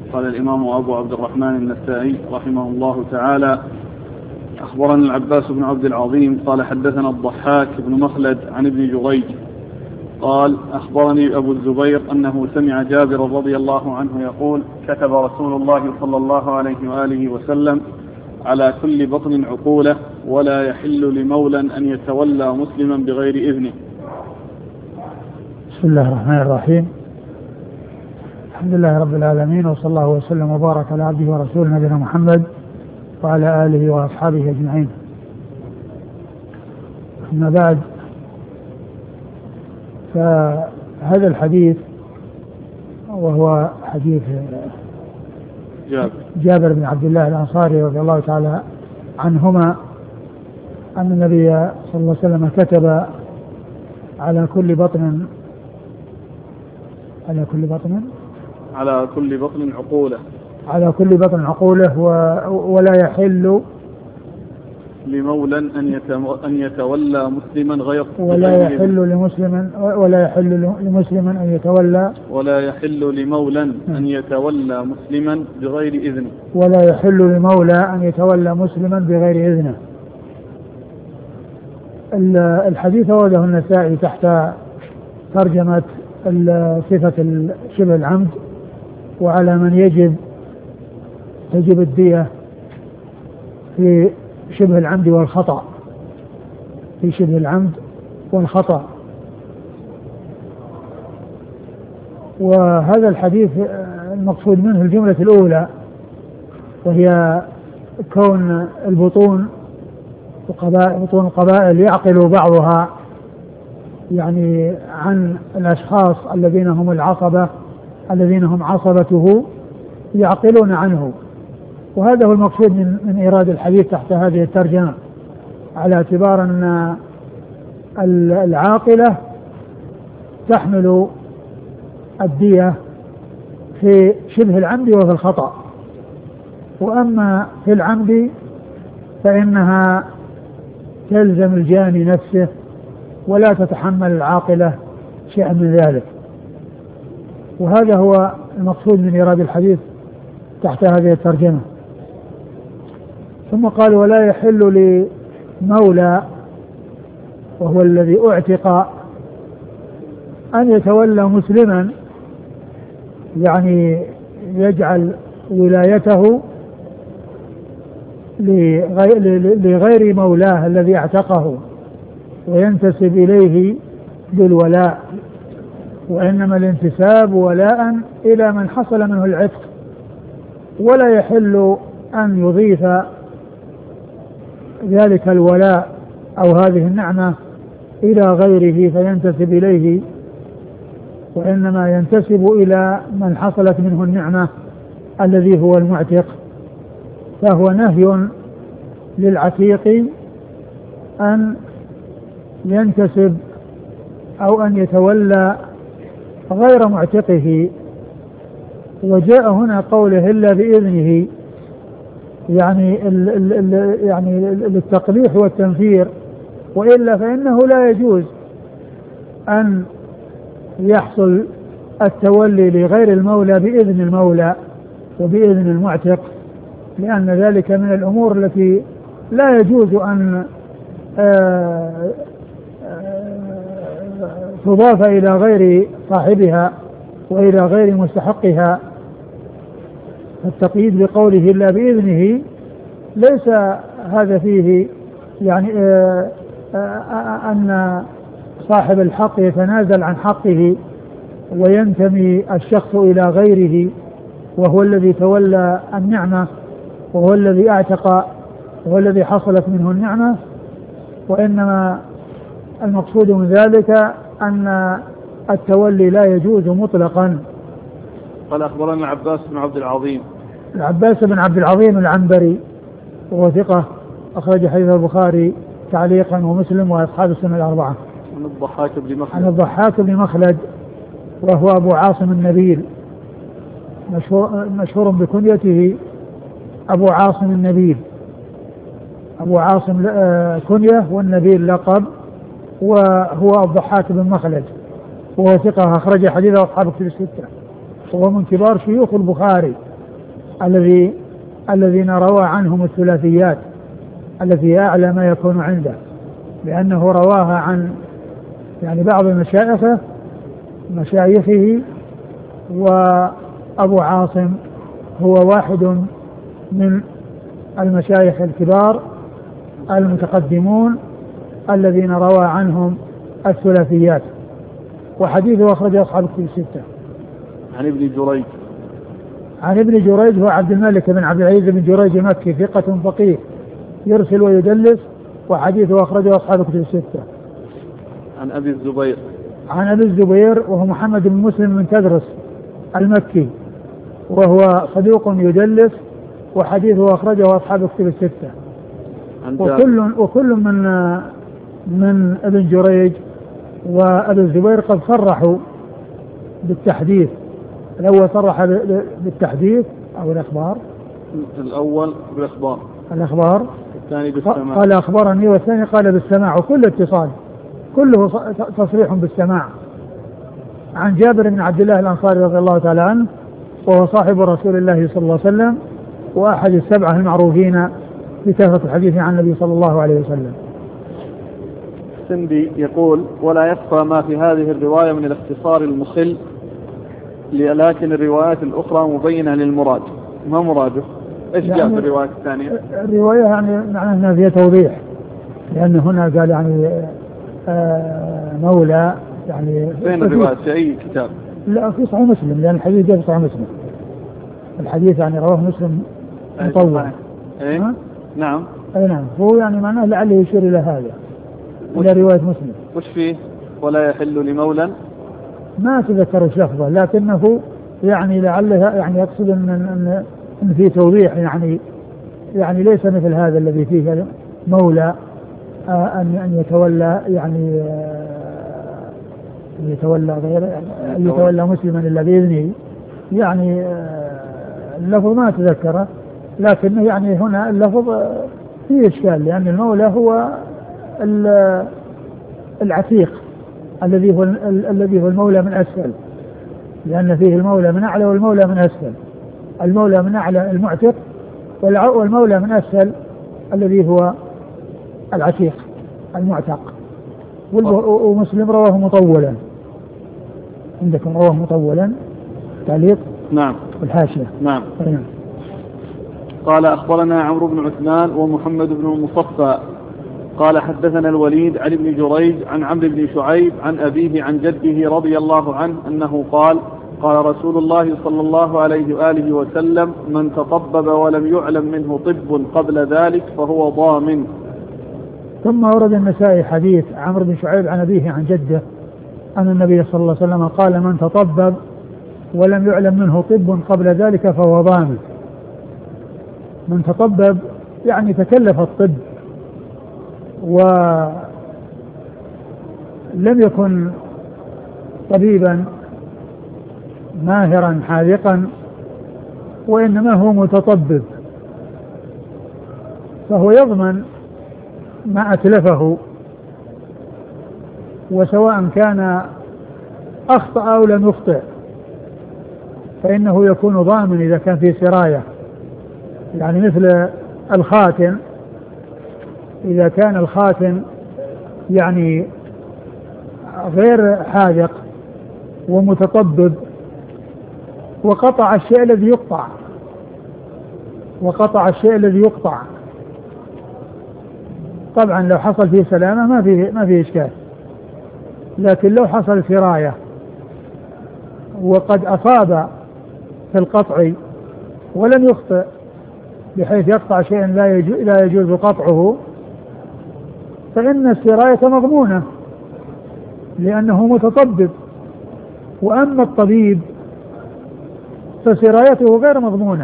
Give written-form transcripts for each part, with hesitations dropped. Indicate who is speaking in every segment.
Speaker 1: قال الإمام أبو عبد الرحمن النسائي رحمه الله تعالى: أخبرنا العباس بن عبد العظيم قال حدثنا الضحاك بن مخلد عن ابن جريج قال أخبرني أبو الزبير أنه سمع جابر رضي الله عنه يقول: كتب رسول الله صلى الله عليه وآله وسلم: على كل بطن عقولة، ولا يحل لمولى أن يتولى مسلما بغير إذنه.
Speaker 2: بسم الله الرحمن الرحيم. الحمد لله رب العالمين، وصلى الله وسلم وبارك على عبده ورسوله نبينا محمد وعلى آله وأصحابه أجمعين. أما بعد، فهذا الحديث وهو حديث جابر بن عبد الله الأنصاري رضي الله تعالى عنهما أن النبي صلى الله عليه وسلم كتب على كل بطن عقولة ولا يحل
Speaker 1: لمولى أن يتولى مسلما غير
Speaker 2: ولا يحل لمسلم أن يتولى
Speaker 1: ولا يحل لمولى أن يتولى مسلما بغير إذنه.
Speaker 2: ولا يحل لمولى أن يتولى مسلما بغير إذنه. الحديث أورده النسائي تحت ترجمة صفة شبه العمد، وعلى من تجب الدية في شبه العمد والخطأ. وهذا الحديث المقصود منه الجملة الأولى، وهي كون بطون القبائل يعقل بعضها يعني عن الأشخاص الذين هم عصبته يعقلون عنه. وهذا هو المقصود من إيراد الحديث تحت هذه الترجمة، على اعتبار أن العاقلة تحمل الدية في شبه العمد وفي الخطأ، وأما في العمد فإنها تلزم الجاني نفسه ولا تتحمل العاقلة شيئا من ذلك. وهذا هو المقصود من إيراد الحديث تحت هذه الترجمة. ثم قال: ولا يحل لمولى، وهو الذي اعتق، أن يتولى مسلما، يعني يجعل ولايته لغير مولاه الذي اعتقه وينتسب إليه بالولاء، وإنما الانتساب ولاء إلى من حصل منه العتق. ولا يحل أن يضيف ذلك الولاء أو هذه النعمة إلى غيره فينتسب إليه، وإنما ينتسب إلى من حصلت منه النعمة الذي هو المعتق. فهو نهي للعتيق أن ينتسب أو أن يتولى غير معتقه. وجاء هنا قوله إلا بإذنه، يعني للتقبيح والتنفير، وإلا فإنه لا يجوز أن يحصل التولي لغير المولى بإذن المولى وبإذن المعتق، لأن ذلك من الأمور التي لا يجوز أن تضاف إلى غير صاحبها وإلى غير مستحقها. التقييد بقوله إلا بإذنه ليس هذا فيه يعني أن صاحب الحق يتنازل عن حقه وينتمي الشخص إلى غيره، وهو الذي تولى النعمة وهو الذي اعتق وهو الذي حصلت منه النعمة. وإنما المقصود من ذلك أن التولي لا يجوز مطلقا.
Speaker 1: قال: أخبرنا العباس بن عبد العظيم.
Speaker 2: العباس بن عبد العظيم العنبري وهو ثقة، أخرج حديث البخاري تعليقا ومسلم وأصحاب السنة الأربعة. عن الضحاك بن مخلد وهو أبو عاصم النبيل، مشهور بكنيته أبو عاصم النبيل. أبو عاصم كنية والنبيل لقب، وهو الضحاك بن مخلد وهو ثقة، أخرج حديثه أصحاب الكتب الستة، وهو من كبار شيوخ البخاري الذين روى عنهم الثلاثيات التي أعلى ما يكون عنده، لأنه رواها عن يعني بعض مشايخه، وأبو عاصم هو واحد من المشايخ الكبار المتقدمون الذين روى عنهم الثلاثيات، وحديثه أخرجه أصحاب الكتب الستة. عن ابن جريج هو عبد الملك بن عبد العزيز بن جريج المكي، ثقة فقيه يرسل ويدلس، وحديثه أخرجه أصحاب الكتب الستة. عن أبي الزبير وهو محمد بن مسلم بن تدرس المكي، وهو صدوق يدلس، وحديثه أخرجه أصحاب الكتب الستة. وكل من ابن جريج وأبي الزبير قد صرحوا بالتحديث. الأول صرح بالتحديث أو الأخبار،
Speaker 1: الأول
Speaker 2: الأخبار،
Speaker 1: الثاني بالسماع،
Speaker 2: قال أخبرني، والثاني قال بالسماع، وكل اتصال كله تصريح بالسماع. عن جابر بن عبد الله الأنصاري رضي الله تعالى عنه، وهو صاحب رسول الله صلى الله عليه وسلم، وأحد السبعة المعروفين بكثرة الحديث عن النبي صلى الله عليه وسلم.
Speaker 1: السندي يقول: ولا يخفى ما في هذه الرواية من الاختصار المخل، لكن الروايات الأخرى مبينة للمراد. ما مراده؟ إيش جاء في الرواية الثانية؟
Speaker 2: الرواية يعني معناه أنها فيها توضيح، لأن هنا قال يعني مولى يعني.
Speaker 1: فين الرواية؟ في أي كتاب؟
Speaker 2: لا، في صحيح مسلم، لأن الحديث جاء في صحيح مسلم. الحديث يعني رواه مسلم مطول.
Speaker 1: نعم.
Speaker 2: أي نعم. هو يعني معناه لعله يشير إلى هذا، إلى رواية مسلم.
Speaker 1: وش فيه؟ ولا يحل لمولى؟
Speaker 2: ما تذكر ايش لفظه، لكنه يعني لعله يعني يقصد ان في توضيح، يعني ليس مثل هذا الذي فيه مولى ان يتولى يعني يتولى غير ان يتولى مسلما الا باذنه. يعني اللفظ ما تذكره، لكنه يعني هنا اللفظ فيه اشكال، لان المولى هو العتيق الذي هو المولى من أسفل، لأن فيه المولى من أعلى والمولى من أسفل. المولى من أعلى المعتق، والمولى من أسفل الذي هو العتيق المعتق. ومسلم رواه مطولا، عندكم رواه مطولا تعليق؟
Speaker 1: نعم.
Speaker 2: والحاشية.
Speaker 1: نعم. قال: أخبرنا عمرو بن عثمان ومحمد بن المصفى قال: حدثنا الوليد عن ابن جريج عن عمرو بن شعيب عن أبيه عن جده رضي الله عنه أنه قال: قال رسول الله صلى الله عليه وآله وسلم: من تطبب ولم يعلم منه طب قبل ذلك فهو ضامن.
Speaker 2: ثم ورد النسائي حديث عمرو بن شعيب عن أبيه عن جده أن النبي صلى الله عليه وسلم قال: من تطبب ولم يعلم منه طب قبل ذلك فهو ضامن. من تطبب يعني تكلف الطب ولم يكن طبيبا ماهرا حاذقا، وإنما هو متطبب، فهو يضمن ما أتلفه، وسواء كان أخطأ أو لم يخطئ فإنه يكون ضامن إذا كان في سراية. يعني مثل الخاتم، إذا كان الخاتم يعني غير حاذق ومتطبب وقطع الشيء الذي يقطع، طبعا لو حصل فيه سلامة ما فيه إشكال، لكن لو حصل سراية وقد أصاب في القطع ولم يخطئ بحيث يقطع شيئا لا يجوز قطعه، فإن السراية مضمونة لأنه متطبب. وأما الطبيب فسرايته غير مضمونة،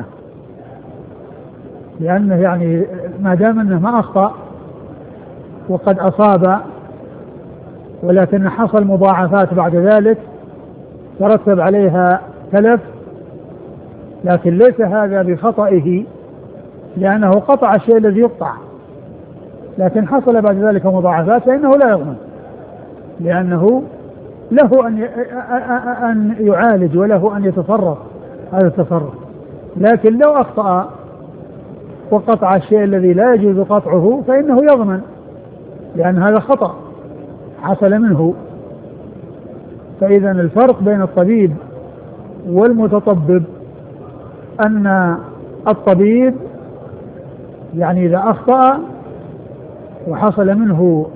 Speaker 2: لأنه يعني ما دام أنه ما أخطأ وقد أصاب ولكن حصل مضاعفات بعد ذلك ترتب عليها تلف، لكن ليس هذا بخطئه لأنه قطع الشيء الذي يقطع، لكن حصل بعد ذلك مضاعفات فإنه لا يضمن، لأنه له أن يعالج وله أن يتصرف هذا التصرف. لكن لو أخطأ وقطع الشيء الذي لا يجوز قطعه فإنه يضمن، لأن هذا خطأ حصل منه. فإذا الفرق بين الطبيب والمتطبب أن الطبيب يعني إذا أخطأ وحصل منه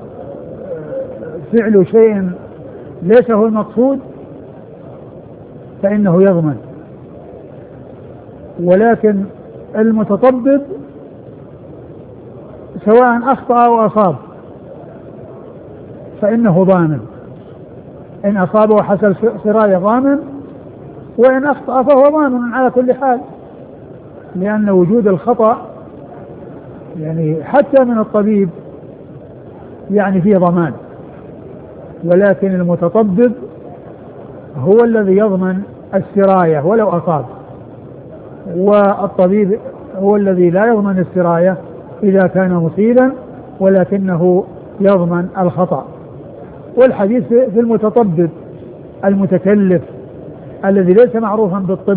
Speaker 2: فعل شيء ليس هو المقصود فإنه يضمن، ولكن المتطبب سواء أخطأ أو أصاب فإنه ضامن، إن أصاب وحصل سراية ضامن، وإن أخطأ فهو ضامن على كل حال، لأن وجود الخطأ يعني حتى من الطبيب يعني فيه ضمان، ولكن المتطبب هو الذي يضمن السراية ولو أصاب، والطبيب هو الذي لا يضمن السراية إذا كان مصيبا ولكنه يضمن الخطأ. والحديث في المتطبب المتكلف الذي ليس معروفا بالطب،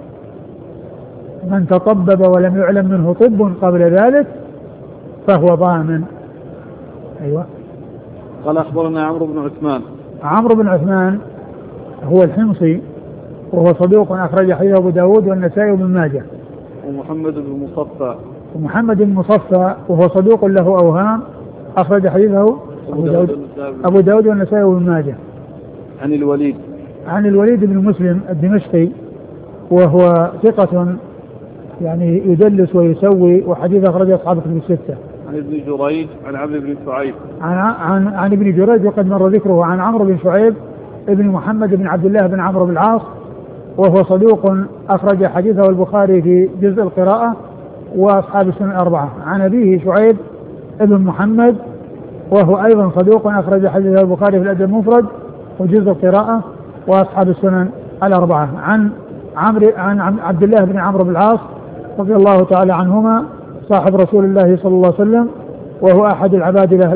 Speaker 2: من تطبب ولم يعلم منه طب قبل ذلك فهو ضامن. أيوة.
Speaker 1: قال أخبرنا عمرو بن عثمان.
Speaker 2: عمرو بن عثمان هو الحمصي وهو صدوق أخرج حديثه أبو داود والنسائي وابن ماجه.
Speaker 1: ومحمد بن مصفى.
Speaker 2: ومحمد بن مصفى وهو صدوق له أوهام أخرج حديثه أبو داود والنسائي وابن ماجه. عن الوليد بن مسلم الدمشقي وهو ثقة يعني يدلس ويسوي، وحديث أخرجه أصحاب الكتب الستة.
Speaker 1: عن ابن جريج عن عمرو بن شعيب.
Speaker 2: عن ابن جريج وقد مر ذكره. عن عمرو بن شعيب ابن محمد بن عبد الله بن عمرو بن العاص وهو صدوق أخرج حديثه البخاري في جزء القراءة وأصحاب السنن الأربعة. عن أبيه شعيب ابن محمد وهو أيضا صدوق أخرج حديثه البخاري في الأدب المفرد وجزء القراءة وأصحاب السنن الأربعة. عن عبد الله بن عمرو بن العاص رضي الله تعالى عنهما صاحب رسول الله صلى الله عليه وسلم، وهو أحد العبادلة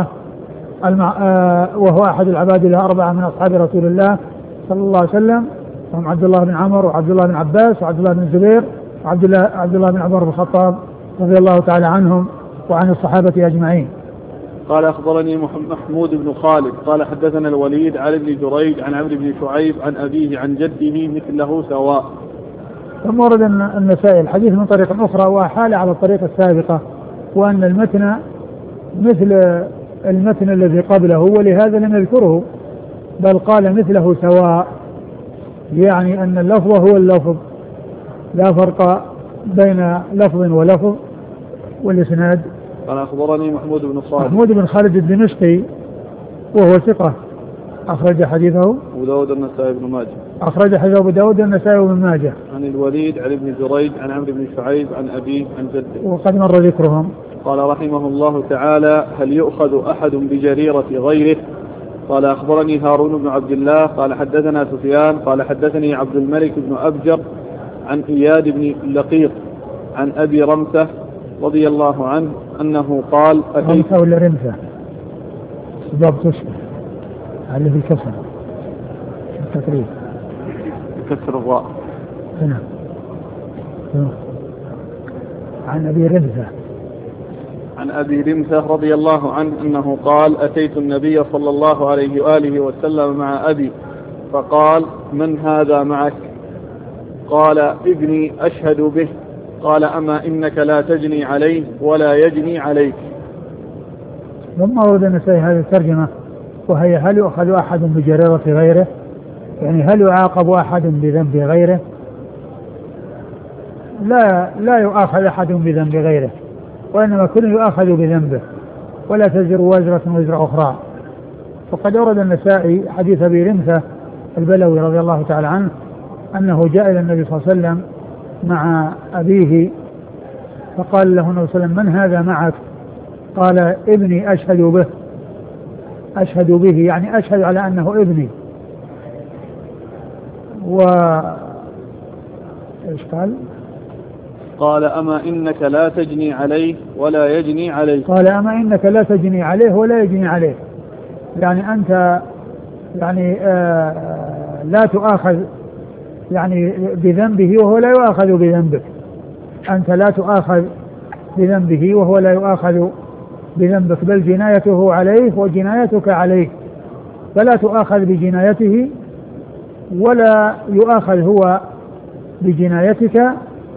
Speaker 2: الأربعة من أصحاب رسول الله صلى الله عليه وسلم، هم عبد الله بن عمر وعبد الله بن عباس وعبد الله بن الزبير وعبد الله بن عمر بن الخطاب رضي الله تعالى عنهم وعن الصحابة أجمعين.
Speaker 1: قال أخبرني محمود بن خالد قال حدثنا الوليد عن ابن جريج عن عمرو بن شعيب عن أبيه عن جده مثله سواء.
Speaker 2: ثم ورد النسائي الحديث من طريق أخرى وحال على الطريقة السابقة، وأن المتن مثل المتن الذي قبله، ولهذا لم يذكره بل قال مثله سواء، يعني أن اللفظ هو اللفظ لا فرق بين لفظ ولفظ. والإسناد
Speaker 1: قال أخبرني
Speaker 2: محمود بن خالد الدمشقي وهو ثقة أخرج حديثه
Speaker 1: أبو داود النسائي بن ماجه.
Speaker 2: أخرج حديث أبو داود النسائي بن ماجه.
Speaker 1: عن الوليد عن ابن جريج عن عمرو بن شعيب عن أبيه عن جده
Speaker 2: وقد مر ذكرهم.
Speaker 1: قال رحمه الله تعالى: هل يؤخذ أحد بجريرة غيره؟ قال أخبرني هارون بن عبد الله قال حدثنا سفيان قال حدثني عبد الملك بن أبجر عن إياد بن لقيط عن أبي رمثة رضي الله عنه أنه قال:
Speaker 2: رمثة ولا رمثة؟ سباب تشبه على في الكسر التقريب
Speaker 1: كسر الراء.
Speaker 2: نعم. عن أبي رمثة
Speaker 1: عن أبي رمثة رضي الله عنه أنه قال: أتيت النبي صلى الله عليه وآله وسلم مع أبي فقال: من هذا معك؟ قال: ابني أشهد به. قال: أما إنك لا تجني عليه ولا يجني عليك.
Speaker 2: ثم ورد النسائي هذه الترجمة، وهي: هل يؤخذ أحد بجريرة غيره؟ يعني هل يعاقب أحد بذنب غيره؟ لا يؤاخذ أحد بذنب غيره، وإنما كل يؤاخذ بذنبه ولا تزر وازرة وزر أخرى. وقد ورد النسائي حديث أبي رمثة البلوي رضي الله تعالى عنه أنه جاء إلى النبي صلى الله عليه وسلم مع أبيه فقال له النبي صلى الله عليه وسلم: من هذا معك؟ قال: ابني أشهد به. أشهد به يعني أشهد على أنه ابني. إيش قال؟
Speaker 1: قال: أما إنك لا تجني عليه ولا يجني عليك.
Speaker 2: قال: أما إنك لا تجني عليه ولا يجني عليه، يعني أنت يعني لا تؤاخذ يعني بذنبه وهو لا يؤاخذ بذنبك، أنت لا تؤاخذ بذنبه وهو لا يؤاخذ بذنبك، بل جنايته عليه وجنايتك عليه، فلا تؤاخذ بجنايته ولا يؤاخذ هو بجنايتك.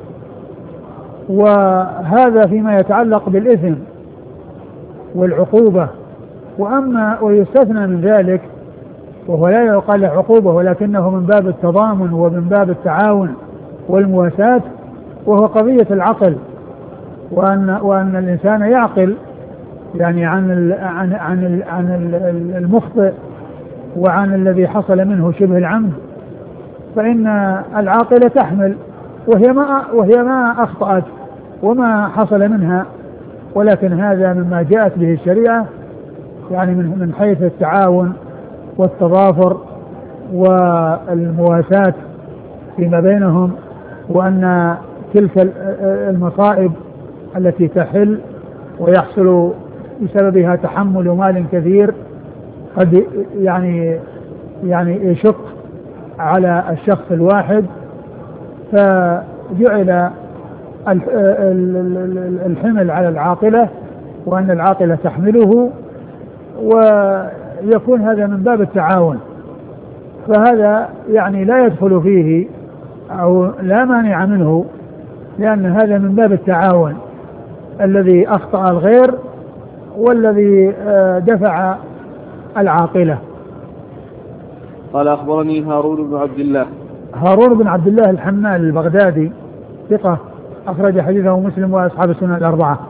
Speaker 2: وهذا فيما يتعلق بالإثم والعقوبة. وأما ويستثنى من ذلك وهو لا يقال له عقوبة ولكنه من باب التضامن ومن باب التعاون والمواساة، وهو قضية العقل، وأن الإنسان يعقل يعني عن المخطئ وعن الذي حصل منه شبه العمد، فإن العاقلة تحمل وهي ما أخطأت وما حصل منها، ولكن هذا مما جاءت به الشريعة يعني من حيث التعاون والتضافر والمواساة فيما بينهم، وأن تلك المصائب التي تحل ويحصل بسببها تحمل مال كثير قد يعني يشق على الشخص الواحد، فجعل الحمل على العاقلة وأن العاقلة تحمله، ويكون هذا من باب التعاون. فهذا يعني لا يدخل فيه أو لا مانع منه، لأن هذا من باب التعاون، الذي أخطأ الغير والذي دفع العاقلة.
Speaker 1: قال أخبرني هارون بن عبد الله.
Speaker 2: هارون بن عبد الله الحمال البغدادي ثقة أخرج حديثه مسلم وأصحاب السنن الأربعة.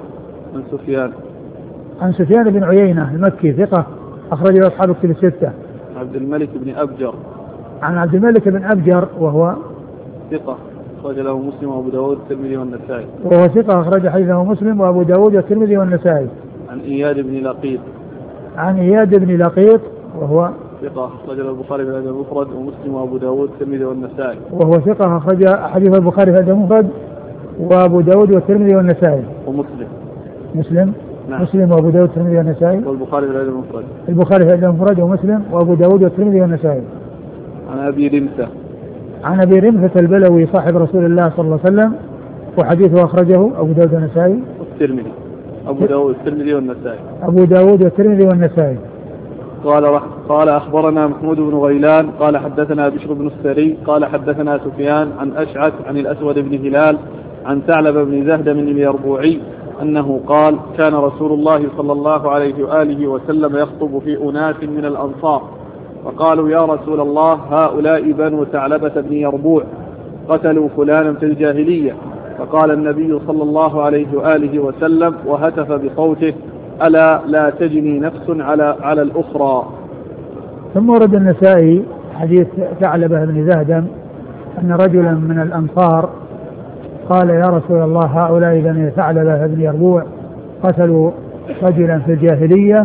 Speaker 2: عن سفيان بن عيينة المكي ثقة أخرج أصحاب الكتب الستة.
Speaker 1: عبد الملك بن أبجر.
Speaker 2: عن عبد الملك بن أبجر وهو
Speaker 1: ثقة أخرج له مسلم وأبو داود والترمذي والنسائي.
Speaker 2: وهو ثقة أخرج حديثه مسلم وأبو داود والترمذي والنسائي.
Speaker 1: عن إياد بن لقيط.
Speaker 2: عن إياد بن لقيط وهو
Speaker 1: ثقة أخرج له البخاري في الأدب المفرد ومسلم وأبو داود والترمذي والنسائي.
Speaker 2: وهو ثقة أخرج حديث البخاري في الأدب المفرد وأبو داود والترمذي والنسائي. مسلم نعم. مسلم وأبو داود والترمذي والنسائي.
Speaker 1: والبخاري في الأدب المفرد.
Speaker 2: البخاري في الأدب المفرد ومسلم وأبو داود والترمذي والنسائي.
Speaker 1: عن أبي رمثة.
Speaker 2: عن أبي رمثة البلوي صاحب رسول الله صلى الله عليه وسلم، وحديثه أخرجه أبو داود والنسائي
Speaker 1: والترمذي. أبو داود والترمذي والنسائي.
Speaker 2: أبو داود والترمذي والنسائي.
Speaker 1: قال أخبرنا محمود بن غيلان قال حدثنا بشر بن السري قال حدثنا سفيان عن أشعث عن الأسود بن هلال عن ثعلب بن زهدم اليربوعي أنه قال كان رسول الله صلى الله عليه وآله وسلم يخطب في أناس من الأنصار فقالوا يا رسول الله هؤلاء بنو ثعلبة بن يربوع قتلوا فلانا في الجاهلية، فقال النبي صلى الله عليه وآله وسلم وهتف بصوته ألا لا تجني نفس على الأخرى.
Speaker 2: ثم ورد النسائي حديث ثعلبة بن زهدم أن رجلا من الأنصار قال يا رسول الله هؤلاء بني ثعلبة بن يربوع قتلوا رجلا في الجاهلية،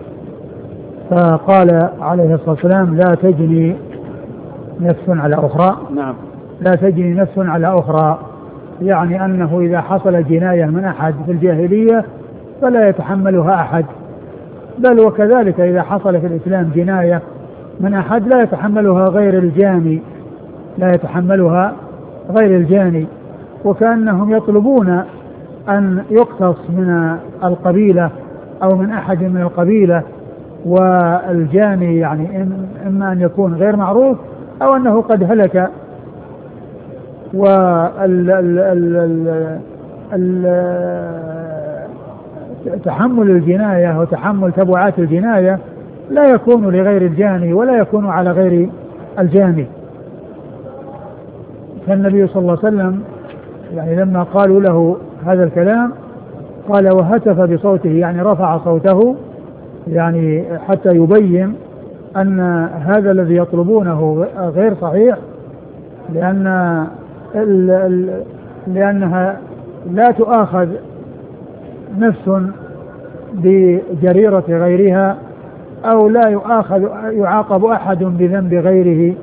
Speaker 2: فقال عليه الصلاة والسلام لا تجني نفس على أخرى.
Speaker 1: نعم.
Speaker 2: لا تجني نفس على أخرى، يعني أنه إذا حصل جناية من أحد في الجاهلية فلا يتحملها أحد، بل وكذلك إذا حصل في الإسلام جناية من أحد لا يتحملها غير الجاني، وكأنهم يطلبون أن يقتص من القبيلة أو من أحد من القبيلة، والجاني يعني إما أن يكون غير معروف أو أنه قد هلك. تحمل الجناية وتحمل تبعات الجناية لا يكون لغير الجاني ولا يكون على غير الجاني. فالنبي صلى الله عليه وسلم يعني لما قالوا له هذا الكلام قال وهتف بصوته، يعني رفع صوته يعني حتى يبين أن هذا الذي يطلبونه غير صحيح، لأنها لا تؤاخذ نفس بجريرة غيرها أو لا يعاقب أحد بذنب غيره.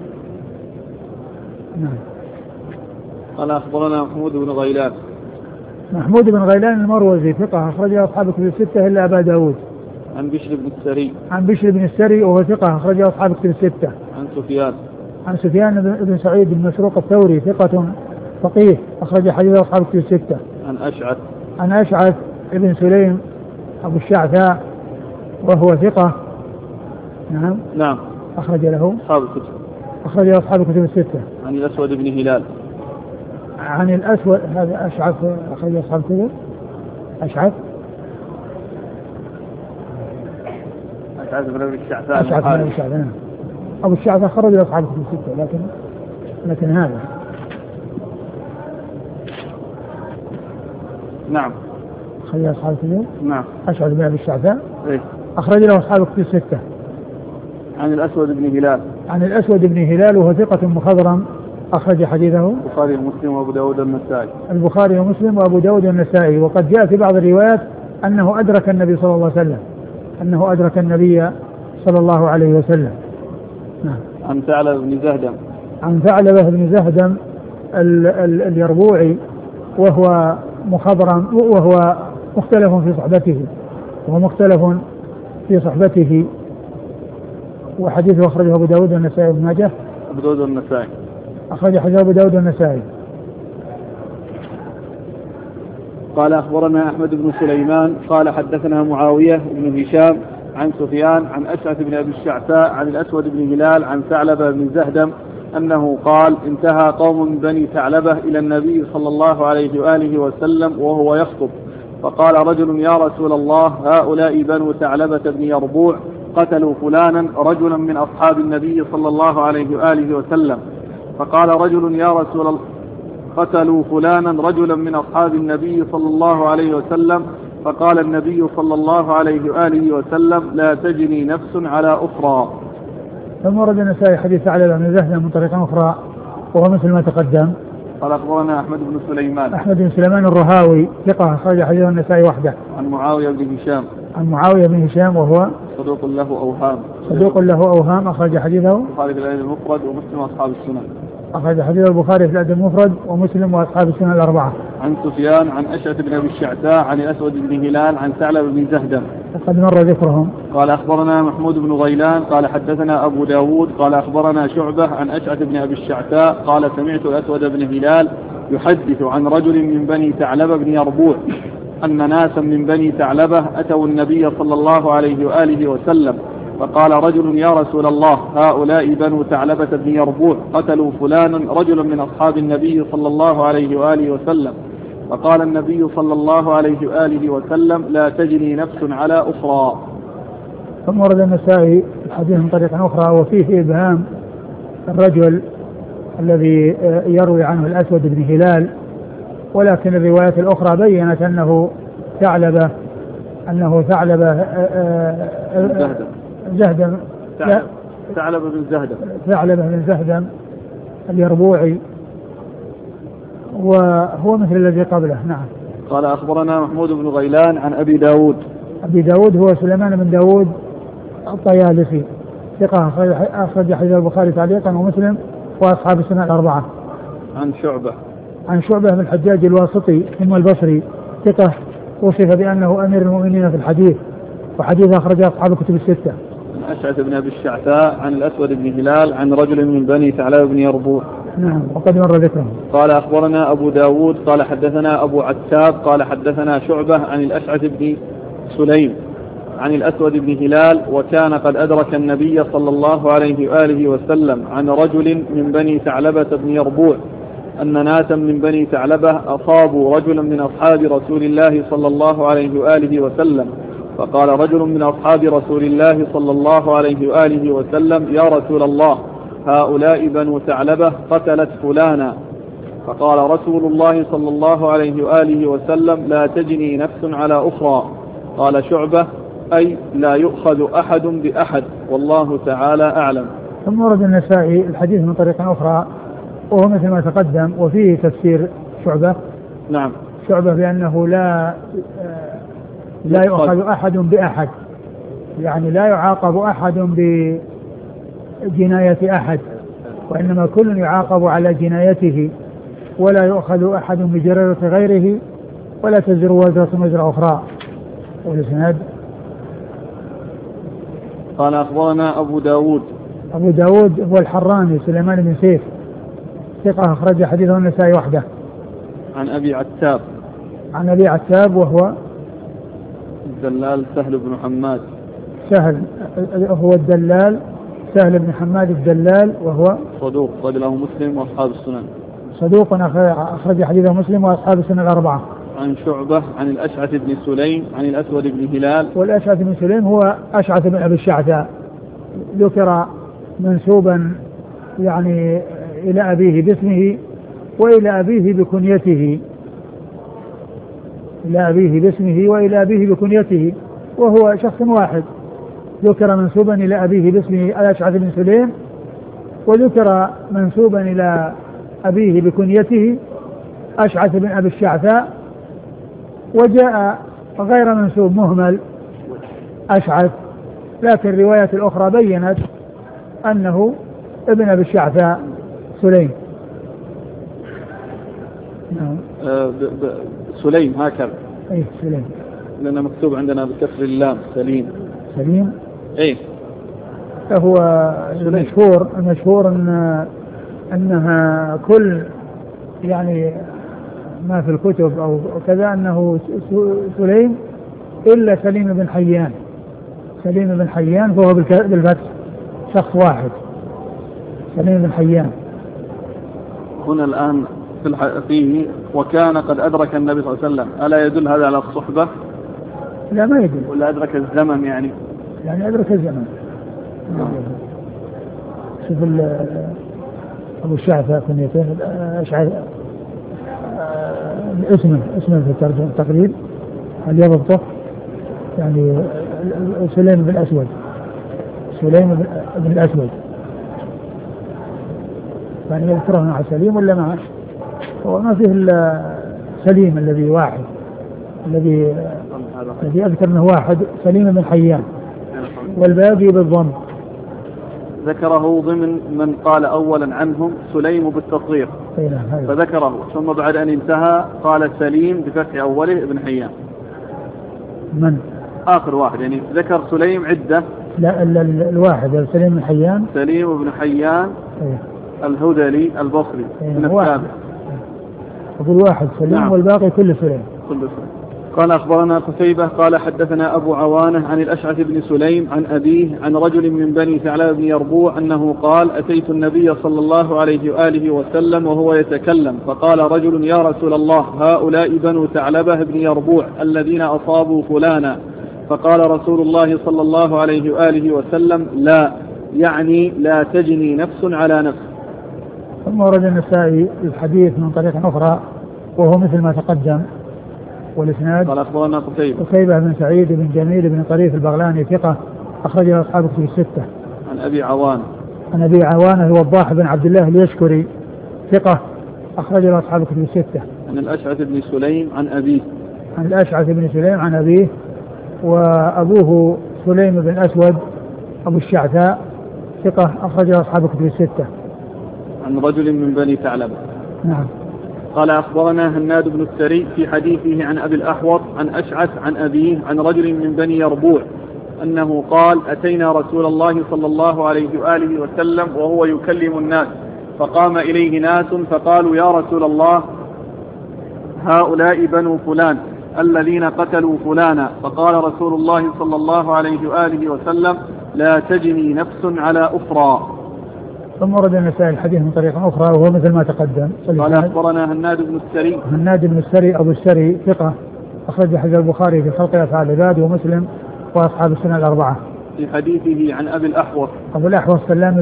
Speaker 1: قال أخبرنا محمود بن غيلان.
Speaker 2: محمود بن غيلان المروزي ثقة أخرجه أصحاب الكتب الستة إلا أبا داود.
Speaker 1: عن بشر بن السري.
Speaker 2: عن بشر بن السري وهو ثقة أخرجه أصحاب الكتب الستة.
Speaker 1: عن سفيان.
Speaker 2: عن سفيان بن سعيد بن مسروق الثوري ثقة فقيه أخرج حديث أصحاب الكتب الستة. عن أشعث بن سليم أبو الشعثاء وهو ثقة.
Speaker 1: نعم.
Speaker 2: أخرج له أصحاب الكتب الستة.
Speaker 1: عن الأسود بن هلال.
Speaker 2: عن الأسود هذا أشعث أخرج أصحاب الكتب. أشعث
Speaker 1: بن أبي الشعثاء.
Speaker 2: أبو الشعثاء خرج أصحاب الكتب الستة لكن هذا
Speaker 1: نعم
Speaker 2: خرج أصحاب الكتب.
Speaker 1: نعم.
Speaker 2: أشعث بن أبي الشعثاء
Speaker 1: إيه؟
Speaker 2: أخرج له أصحاب الكتب الستة.
Speaker 1: عن الأسود بن هلال
Speaker 2: وهو ثقة مخضرم أخرج حديثه
Speaker 1: البخاري ومسلم وأبو داود
Speaker 2: والنسائي. وقد جاء في بعض الروايات أنه أدرك النبي صلى الله عليه وسلم. نعم.
Speaker 1: عن
Speaker 2: ثعلبة بن زهدم اليربوعي وهو مخضرم وهو مختلف في صحبته وحديثه أخرجه أبو داود والنسائي وابن ماجه. أخرج حديث أبو داود والنسائي.
Speaker 1: قال أخبرنا أحمد بن سليمان قال حدثنا معاوية بن هشام عن سفيان عن أشعث بن أبي الشعثاء عن الأسود بن هلال عن ثعلبة بن زهدم أنه قال انتهى قوم من بني ثعلبة إلى النبي صلى الله عليه وآله وسلم وهو يخطب فقال رجل يا رسول الله هؤلاء بنو ثعلبة بن يربوع قتلوا فلانا رجلا من أصحاب النبي صلى الله عليه وآله وسلم. فقال رجل يا رسول الله قتلوا فلانا رجلا من أصحاب النبي صلى الله عليه وسلم. فقال النبي صلى الله عليه وآله وسلم لا تجني نفس على أخرى.
Speaker 2: ثم ورد النسائي حديث ثعلبة بن زهدم من طريق أخرى وهو مثل ما تقدم.
Speaker 1: قال أخبرنا أحمد بن
Speaker 2: سليمان الرهاوي ثقة أخرج حديث النسائي وحده.
Speaker 1: عن معاوية بن هشام
Speaker 2: وهو صدوق له أوهام أخرج حديثه
Speaker 1: البخاري في الأدب المفرد ومسلم وأصحاب السنن.
Speaker 2: أخرج حديث البخاري في الأدب المفرد ومسلم وأصحاب السنن الأربعة.
Speaker 1: عن سفيان عن أشعث بن أبي الشعثاء عن الأسود بن هلال عن ثعلبة بن زهدم
Speaker 2: وقد مر ذكرهم.
Speaker 1: قال أخبرنا محمود بن غيلان قال حدثنا أبو داود قال أخبرنا شعبة عن أشعث بن أبي الشعثاء قال سمعت الأسود بن هلال يحدث عن رجل من بني ثعلبة بن يربوع أن ناسا من بني ثعلبة أتوا النبي صلى الله عليه وآله وسلم فقال رجل يا رسول الله هؤلاء بنو ثعلبة بن يربوع قتلوا فلانا رجلا من أصحاب النبي صلى الله عليه وآله وسلم. فقال النبي صلى الله عليه وآله وسلم لا تجني نفس على أخرى.
Speaker 2: ثم ورد النسائي الحديث من طريقة أخرى وفيه إبهام الرجل الذي يروي عنه الأسود بن هلال ولكن الروايات الأخرى بيّنت أنه ثعلبة زهدم ثعلبة بن زهدم اليربوعي وهو مثل الذي قبله. نعم.
Speaker 1: قال أخبرنا محمود بن غيلان عن أبي داود
Speaker 2: هو سليمان بن داود الطيالسي ثقة أخرج حديث البخاري تعليقا ومسلم وأصحاب السنن الأربعة. عن شعبة بن الحجاج الواسطي ثم البصري ثقة وصف بأنه أمير المؤمنين في الحديث وحديث أخرج أصحاب الكتب الستة.
Speaker 1: أشعث بن أبي الشعثاء عن الأسود بن هلال عن رجل من بني ثعلبة بن يربوع.
Speaker 2: نعم وقد مر ذكره.
Speaker 1: قال أخبرنا أبو داود قال حدثنا أبو عتاب قال حدثنا شعبة عن الأشعث بن سليم عن الأسود بن هلال وكان قد أدرك النبي صلى الله عليه وآله وسلم عن رجل من بني ثعلبة بن يربوع أن ناسا من بني ثعلبة أصابوا رجلا من أصحاب رسول الله صلى الله عليه وآله وسلم. فقال رجل من أصحاب رسول الله صلى الله عليه وآله وسلم يا رسول الله هؤلاء بنو ثعلبة قتلت فلانا. فقال رسول الله صلى الله عليه وآله وسلم لا تجني نفس على أخرى. قال شعبة أي لا يؤخذ أحد بأحد والله تعالى أعلم.
Speaker 2: ثم ورد النسائي الحديث من طريقة أخرى وهو مثل ما تقدم وفيه تفسير شعبة.
Speaker 1: نعم.
Speaker 2: شعبة بأنه لا يؤخذ أحد بأحد يعني لا يعاقب أحد بجناية أحد وإنما كل يعاقب على جنايته ولا يؤخذ أحد بجريرة غيره ولا تزر وزرة وزر أخرى.
Speaker 1: قال أخبرنا أبو داود
Speaker 2: أبو داود هو الحراني سليمان بن سيف ثقة أخرج حديثه النسائي وحده.
Speaker 1: عن أبي عتاب.
Speaker 2: عن أبي عتاب وهو
Speaker 1: الدلال سهل بن حماد.
Speaker 2: سهل هو الدلال سهل بن حماد الدلال وهو
Speaker 1: صدوق أخرج له مسلم وأصحاب السنن.
Speaker 2: صدوق أخرج حديثه مسلم وأصحاب السنن الأربعة.
Speaker 1: عن شعبة عن الأشعث بن سليم عن الأسود بن هلال.
Speaker 2: والأشعث بن سليم هو أشعث بن أبي الشعثاء ذكر منسوبا يعني إلى أبيه باسمه وإلى أبيه بكنيته، إلى أبيه باسمه وإلى أبيه بكنيته، وهو شخص واحد ذكر منسوبا إلى أبيه باسمه الأشعث بن سليم، وذكر منسوبا إلى أبيه بكنيته أشعث بن أبي الشعثاء، وجاء غير منسوب مهمل أشعث، لكن الروايات الأخرى بيّنت أنه ابن أبي الشعثاء سليم.
Speaker 1: سليم هكذا.
Speaker 2: أي سليم
Speaker 1: لأنه مكتوب عندنا بكسر اللام سليم.
Speaker 2: سليم.
Speaker 1: أي
Speaker 2: فهو المشهور أنها كل يعني ما في الكتب أو كذا أنه سليم إلا سليم بن حيان. سليم بن حيان فهو بالفتح شخص واحد سليم بن حيان.
Speaker 1: هنا الآن فيه وكان قد أدرك النبي صلى الله عليه وسلم، ألا يدل هذا على الصحبة؟
Speaker 2: لا ما يدل.
Speaker 1: ولا أدرك الزمن يعني
Speaker 2: أدرك الزمن. شوف أبو الشعثاء كنيتين أشعث اسمه في الترجمة التقريب هل يضبطه يعني سليم بن الأسود. سليم بن الأسود يعني يذكره مع سليم ولا معه؟ هو ما فيه إلا سليم الذي واحد الذي أذكر أنه واحد سليم بن حيان والباقي بالضم.
Speaker 1: ذكره ضمن من قال أولا عنهم سليم بالتصغير فذكره، ثم بعد أن انتهى قال سليم بفتح أوله ابن حيان.
Speaker 2: من
Speaker 1: آخر واحد يعني ذكر سليم عدة.
Speaker 2: لا الواحد سليم بن حيان.
Speaker 1: سليم بن حيان الهذلي البصري من التابع.
Speaker 2: أقول واحد سليم. نعم. والباقي كل سليم.
Speaker 1: قال أخبرنا قتيبة قال حدثنا أبو عوانة عن الأشعث بن سليم عن أبيه عن رجل من بني ثعلبة بن يربوع أنه قال أتيت النبي صلى الله عليه وآله وسلم وهو يتكلم فقال رجل يا رسول الله هؤلاء بنو ثعلبة بن يربوع الذين أصابوا فلانا، فقال رسول الله صلى الله عليه وآله وسلم لا، يعني لا تجني نفس على نفس.
Speaker 2: ثم ورد النسائي الحديث من طريق أخرى وهو مثل ما تقدم والإسناد.
Speaker 1: قال أخبرنا
Speaker 2: قتيبة بن سعيد بن جميل بن طريف البغلاني ثقة أخرج له أصحاب كتب الستة.
Speaker 1: عن أبي عوان.
Speaker 2: عن أبي عوان هو الضاحي بن عبد الله اليشكري ثقة أخرج له أصحاب كتب الستة.
Speaker 1: عن الأشعث بن سليم عن أبيه.
Speaker 2: عن الأشعث بن سليم عن أبيه وأبوه سليم بن أسود أبو الشعثاء ثقة أخرج له أصحاب كتب الستة.
Speaker 1: عن رجل من بني ثعلبة.
Speaker 2: نعم.
Speaker 1: قال أخبرنا هناد بن السري في حديثه عن أبي الأحوص عن أشعث عن أبيه عن رجل من بني يربوع أنه قال أتينا رسول الله صلى الله عليه وآله وسلم وهو يكلم الناس فقام إليه ناس فقالوا يا رسول الله هؤلاء بنو فلان الذين قتلوا فلانا، فقال رسول الله صلى الله عليه وآله وسلم لا تجني نفس على أخرى.
Speaker 2: ثم ورد النسائي الحديث من طريق أخرى وهو مثل ما تقدم.
Speaker 1: قال أخبرنا هناد بن السري.
Speaker 2: هناد بن السري أبو السري ثقة أخرج حديث البخاري في خلق أفعال العباد ومسلم وأصحاب السنة الأربعة.
Speaker 1: في حديثه عن أبي الأحوص.
Speaker 2: أبو الأحوص سلام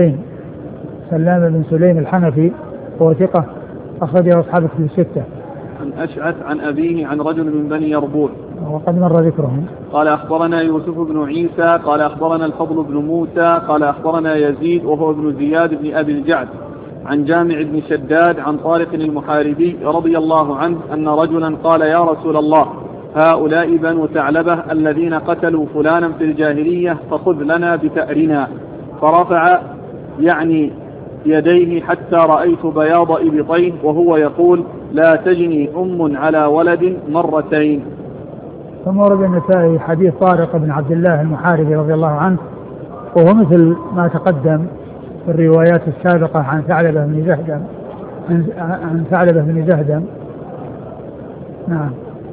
Speaker 2: بن سليم الحنفي وهو ثقة أخرج أصحاب الكتب الستة.
Speaker 1: عن أشعث عن أبيه عن رجل من بني يربوع
Speaker 2: وقد مر ذكرهم.
Speaker 1: قال أخبرنا يوسف بن عيسى قال أخبرنا الفضل بن موسى قال أخبرنا يزيد وهو ابن زياد بن أبي الجعد عن جامع بن شداد عن طارق المحاربي رضي الله عنه أن رجلا قال يا رسول الله هؤلاء بنو ثعلبة الذين قتلوا فلانا في الجاهلية فخذ لنا بثأرنا، فرفع يعني يديه حتى رأيت بياض إبطيه وهو يقول لا تجني أم على ولد مرتين.
Speaker 2: ثم ورد النسائي حديث طارق بن عبد الله المحاربي رضي الله عنه وهو مثل ما تقدم في الروايات السابقة عن ثعلبة بن زهدم عن ثعلبة بن زهدم. نعم.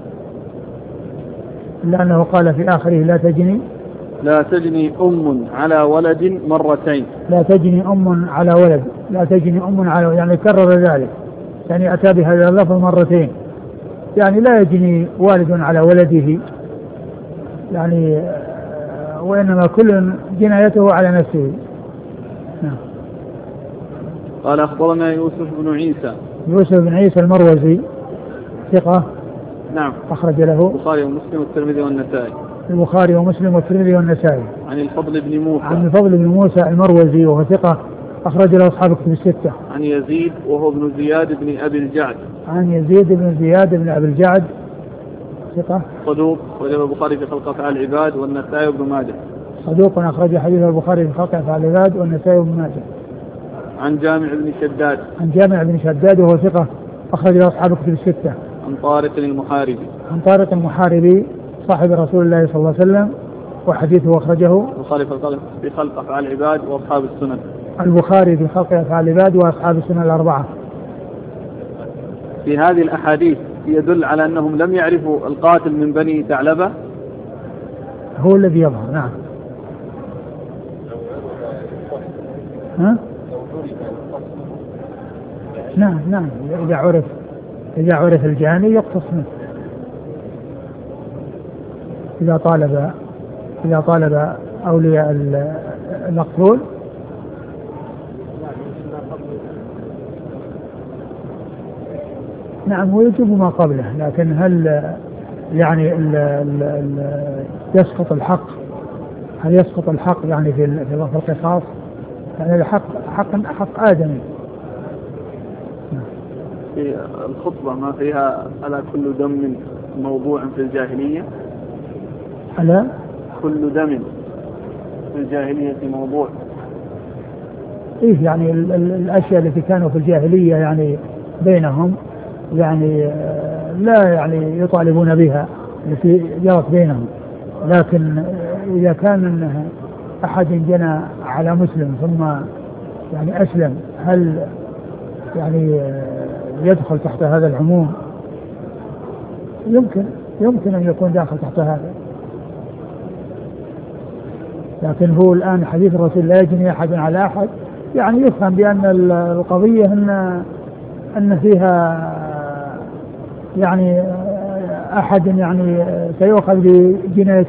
Speaker 2: لأنه قال في آخره
Speaker 1: لا تجني أم على ولد مرتين.
Speaker 2: لا تجني أم على ولد، لا تجني أم على ولد، يعني كرر ذلك، يعني أتى بهذا اللفظ مرتين، يعني لا يجني والد على ولده، يعني وإنما كل جنايته على نفسه. نعم.
Speaker 1: قال أخبرنا يوسف بن عيسى
Speaker 2: المروزي ثقة.
Speaker 1: نعم.
Speaker 2: أخرج له
Speaker 1: البخاري ومسلم والترمذي والنسائي.
Speaker 2: البخاري ومسلم والترمذي والنسائي.
Speaker 1: عن الفضل بن موسى
Speaker 2: المروزي وهو ثقة، أخرج له أصحاب الكتب الستة.
Speaker 1: عن يزيد وهو ابن زياد بن أبي الجعد. ثقة
Speaker 2: صدوق،
Speaker 1: وجب البخاري في خلق أفعال العباد والنسائي وابن ماجه.
Speaker 2: صدوق أخرج حديث البخاري في خلق أفعال العباد والنسائي وابن ماجه.
Speaker 1: عن جامع بن
Speaker 2: شداد وهو ثقة، أخرج له أصحاب الكتب الستة.
Speaker 1: عن طارق
Speaker 2: المحاربي صاحب رسول الله صلى الله عليه وسلم، وحديثه أخرجه
Speaker 1: البخاري في خلق أفعال العباد وأصحاب السنن.
Speaker 2: البخاري في خلق أفعال العباد وأصحاب السنن الأربعة.
Speaker 1: في هذه الأحاديث يدل على أنهم لم يعرفوا القاتل من بني ثعلبة،
Speaker 2: هو الذي يظهر. نعم. نعم إذا عرف الجاني يقتص منه، إذا طالب أولياء المقتول. نعم، هو يجب ما قبله، لكن هل يعني يسقط الحق؟ هل يسقط الحق يعني في القصاص؟ يعني الحق حق آدمي.
Speaker 1: في الخطبة ما فيها ألا كل دم موضوع في الجاهلية؟
Speaker 2: ألا
Speaker 1: كل دم في الجاهلية موضوع.
Speaker 2: إيه، يعني الأشياء التي كانوا في الجاهلية يعني بينهم، يعني لا يعني يطالبون بها التي جرت بينهم، لكن إذا كان أحد جنى على مسلم ثم يعني أسلم، هل يعني يدخل تحت هذا العموم؟ يمكن أن يكون داخل تحت هذا، لكن هو الآن حديث الرسول لا يجني أحد على أحد، يعني يفهم بأن القضية أن فيها يعني أحد يعني سيؤخذ بجناية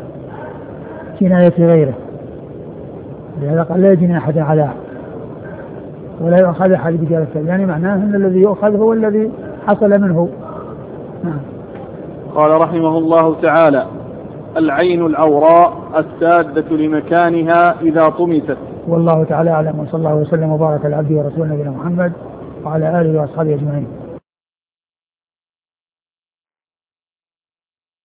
Speaker 2: غيره، لهذا قال لا يجني أحد على أحد ولا يؤخذ أحد بجناية، يعني معناه أن الذي يؤخذ هو الذي حصل منه. نعم.
Speaker 1: قال رحمه الله تعالى: العين العوراء السادة لمكانها إذا طمست.
Speaker 2: والله تعالى أعلم، وصلى الله وسلم وبارك على عبده ورسوله نبينا محمد وعلى آله وأصحابه أجمعين.